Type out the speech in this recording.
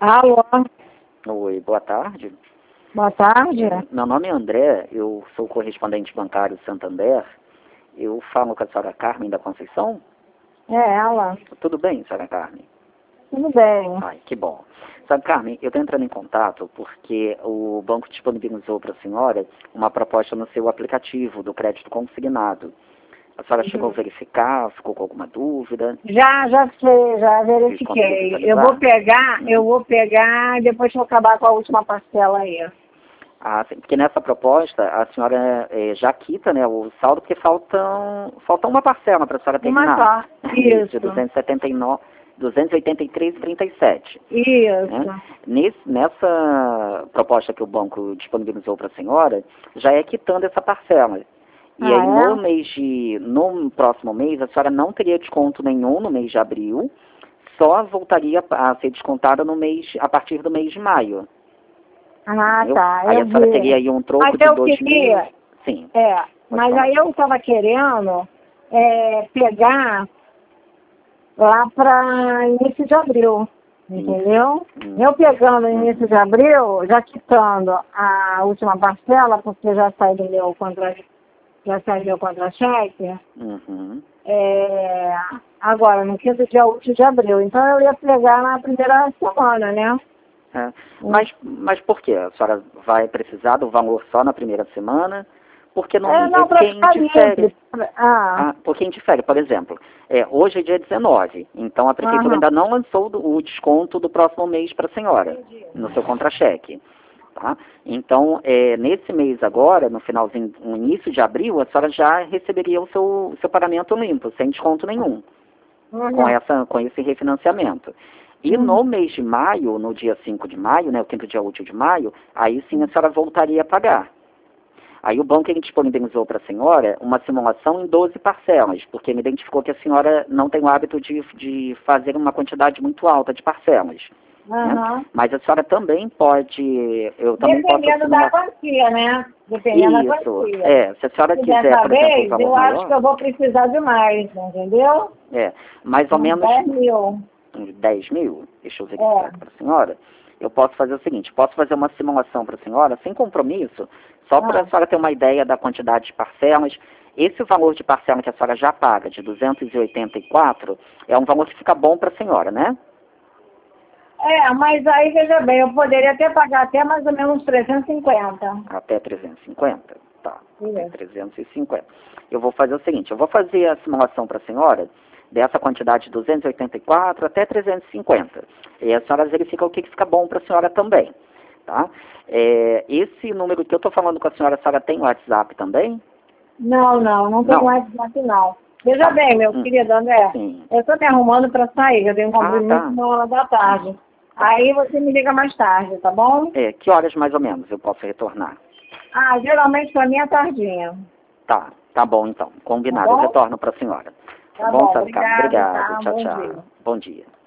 Alô, Oi, boa tarde. boa tarde. Meu nome é André, eu sou correspondente bancário Santander. Eu falo com a senhora Carmen da Conceição. É ela. Tudo bem, senhora Carmen? Tudo bem. Ai, que bom. Senhora Carmen, eu estou entrando em contato porque o banco disponibilizou para a senhora uma proposta no seu aplicativo do crédito consignado. A senhora chegou a verificar, ficou com alguma dúvida? Já sei, já verifiquei. Eu vou pegar depois que eu acabar com a última parcela aí. Ah, sim, porque nessa proposta a senhora já quita, né, o saldo, porque falta uma parcela para a senhora terminar. Uma só. Isso. De 283,37. Isso. Né? Nessa proposta que o banco disponibilizou para a senhora, já é quitando essa parcela. E aí no próximo mês a senhora não teria desconto nenhum no mês de abril, só voltaria a ser descontada a partir do mês de maio. Ah, tá. Aí a senhora teria aí um troco de 2.000. Sim. Mas aí eu estava querendo pegar lá para início de abril, entendeu? Eu pegando início de abril, já quitando a última parcela, porque já sai do meu contra-cheque. Agora, no quinto dia útil de abril. Então eu ia pegar na primeira semana, né? Mas por quê? A senhora vai precisar do valor só na primeira semana? Porque não porque indifere. Porque indifere, por exemplo, hoje é dia 19, então a prefeitura ainda não lançou o desconto do próximo mês para a senhora, no seu contra-cheque. Tá? Então, nesse mês agora, no finalzinho, no início de abril, a senhora já receberia o seu pagamento limpo, sem desconto nenhum, com esse refinanciamento. E no mês de maio, no dia 5 de maio, né, o quinto dia útil de maio, aí sim a senhora voltaria a pagar. Aí o banco disponibilizou para a senhora uma simulação em 12 parcelas, porque ele identificou que a senhora não tem o hábito de fazer uma quantidade muito alta de parcelas. Né? Mas a senhora também pode... Dependendo da quantia, né? Dependendo da quantia. Se a senhora quiser, por exemplo, o valor eu acho que eu vou precisar de mais, entendeu? Mais ou menos... 10 mil. Uns 10 mil? Deixa eu verificar para a senhora. Eu posso fazer o seguinte, posso fazer uma simulação para a senhora, sem compromisso, só para a senhora ter uma ideia da quantidade de parcelas. Esse valor de parcela que a senhora já paga, de 284, é um valor que fica bom para a senhora, né? Mas aí, veja bem, eu poderia até pagar até mais ou menos 350. Até 350? Tá, até 350. Eu vou fazer o seguinte, eu vou fazer a simulação para a senhora, dessa quantidade de 284 até 350. E a senhora verifica o que fica bom para a senhora também. Tá? Esse número que eu estou falando com a senhora tem WhatsApp também? Não tem WhatsApp não. Veja bem, meu querido André, eu estou me arrumando para sair, eu tenho um compromisso na hora da tarde. Aí você me liga mais tarde, tá bom? Que horas mais ou menos eu posso retornar? Geralmente para mim é tardinha. Tá bom então, combinado, eu retorno para a senhora. Tá bom, Obrigado, tá? tchau, tchau. Bom dia.